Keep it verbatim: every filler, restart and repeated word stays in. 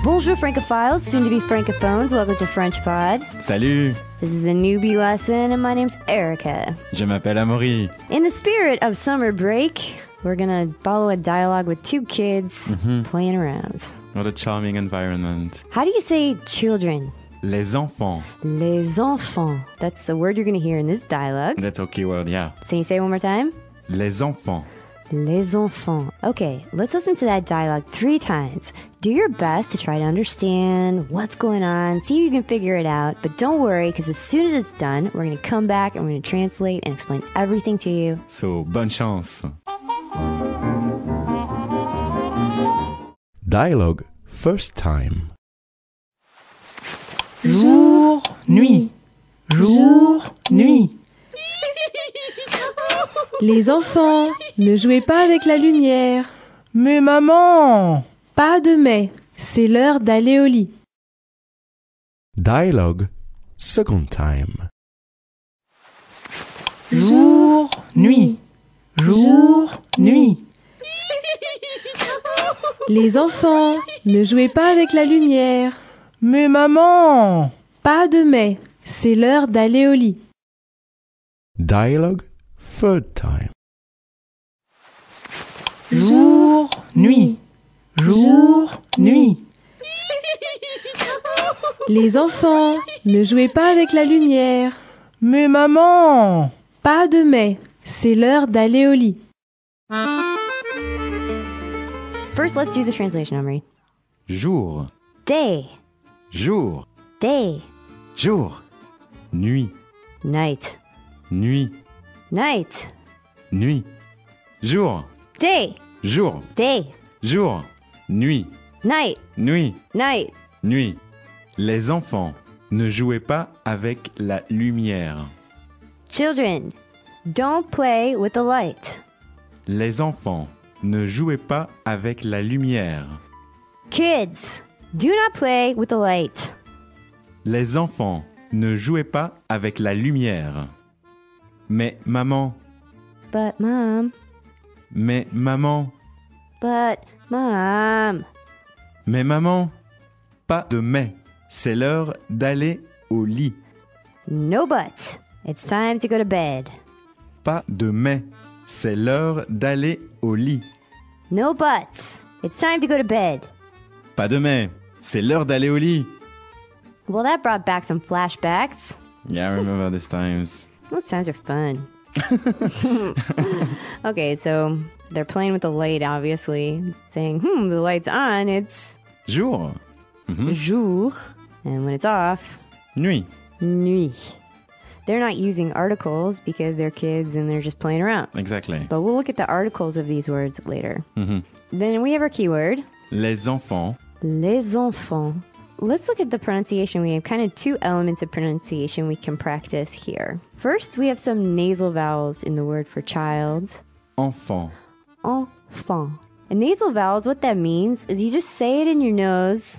Bonjour Francophiles, soon to be Francophones. Welcome to French Pod. Salut, This is a newbie lesson and my name's Erica. je m'appelle Amaury. In the spirit of summer break, we're gonna follow a dialogue with two kids Mm-hmm. playing around. What a charming environment. How do you say children? Les enfants. Les enfants. That's the word you're gonna hear in this dialogue. That's a keyword, yeah. So can you say it one more time? Les enfants. Les enfants. Okay, let's listen to that dialogue three times. Do your best to try to understand what's going on, see if you can figure it out, but don't worry, because as soon as it's done, we're going to come back and we're going to translate and explain everything to you. So, bonne chance. Dialogue first time. Jour, nuit. Jour, nuit. Les enfants, ne jouez pas avec la lumière. Mais maman! Pas de mais, c'est l'heure d'aller au lit. Dialogue second time. Jour, nuit. Jour, nuit. Les enfants, ne jouez pas avec la lumière. Mais maman! Pas de mais, c'est l'heure d'aller au lit. Dialogue third time. Jour, nuit. Jour, nuit. Les enfants, ne jouez pas avec la lumière. Mais maman! Pas de mais, c'est l'heure d'aller au lit. First, let's do the translation, Omri. Jour, Day, jour, day, jour. Nuit, night, nuit, night, nuit. Jour, day, jour, day, jour. Nuit, night, nuit, night. nuit. Les enfants, ne jouez pas avec la lumière. Children, don't play with the light. Les enfants, ne jouez pas avec la lumière. Kids, do not play with the light. Les enfants, ne jouez pas avec la lumière. Mais maman, But mom, mais maman, but mom. mais maman, pas de mais. C'est l'heure d'aller au lit. No but. It's time to go to bed. Pas de mais. C'est l'heure d'aller au lit. No buts. It's time to go to bed. Pas de mais. C'est l'heure d'aller au lit. Well, that brought back some flashbacks. Yeah, I remember these times. Those times are fun. Okay, so they're playing with the light, obviously. Saying, hmm, the light's on, it's Jour, jour. And when it's off, nuit. nuit. They're not using articles because they're kids and they're just playing around. Exactly. But we'll look at the articles of these words later. Mhm. Then we have our keyword, Les enfants, les enfants. Let's look at the pronunciation. We have kind of two elements of pronunciation we can practice here. First, we have some nasal vowels in the word for child. enfants. Enfant. And nasal vowels, what that means is you just say it in your nose